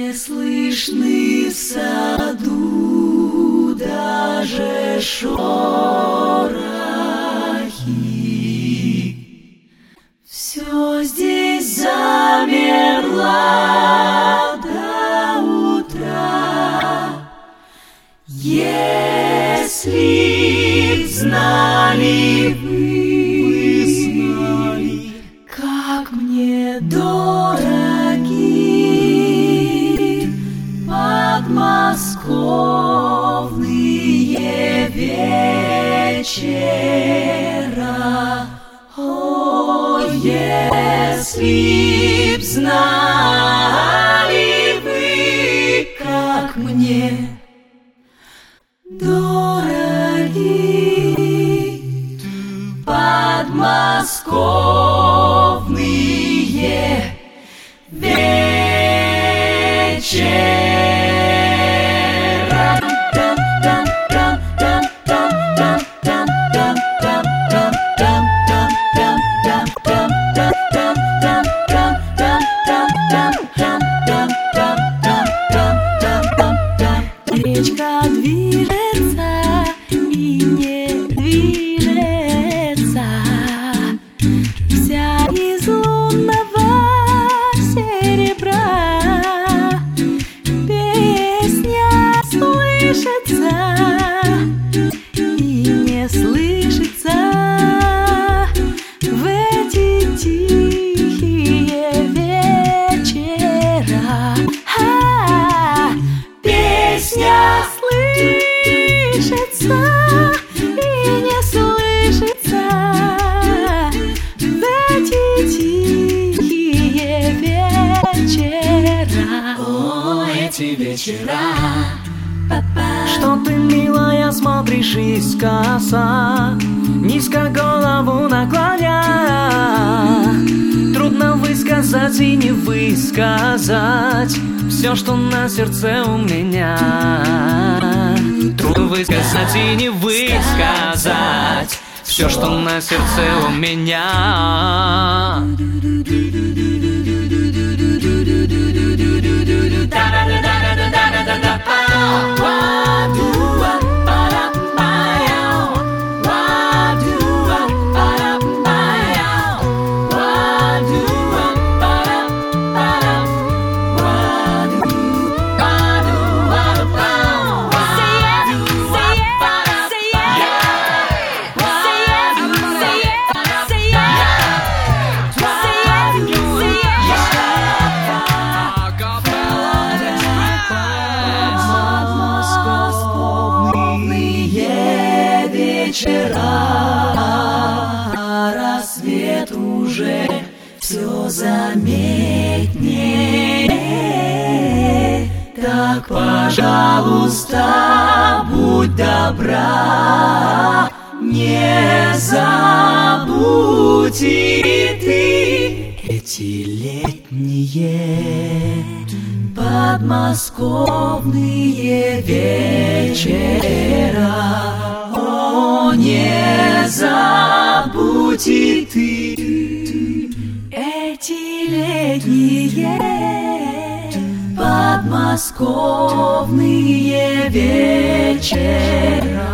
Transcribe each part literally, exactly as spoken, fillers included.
Не слышны в саду даже шорохи. Все здесь замерло до утра. Если б знали вы, знали, как мне дороги подмосковные вечера. О, если б знали вы, как мне дороги подмосковные вечера. Речка движется и не движется, вся из лунного серебра. Песня слышится и не слышится в эти тихие вечера. А, песня слышится и не слышится в эти тихие вечера. О, эти вечера. Что ты, милая, смотришь искоса, низко голову наклоня? Трудно высказать и не высказать все, что на сердце у меня. Трудно высказать и не высказать все, что на сердце у меня. Вечера, рассвет уже все заметнее. Так, пожалуйста, будь добра, не забудь и ты эти летние подмосковные вечера. О, не забудь и ты эти летние подмосковные вечера.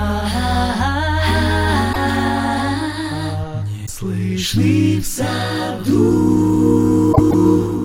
Не слышны в саду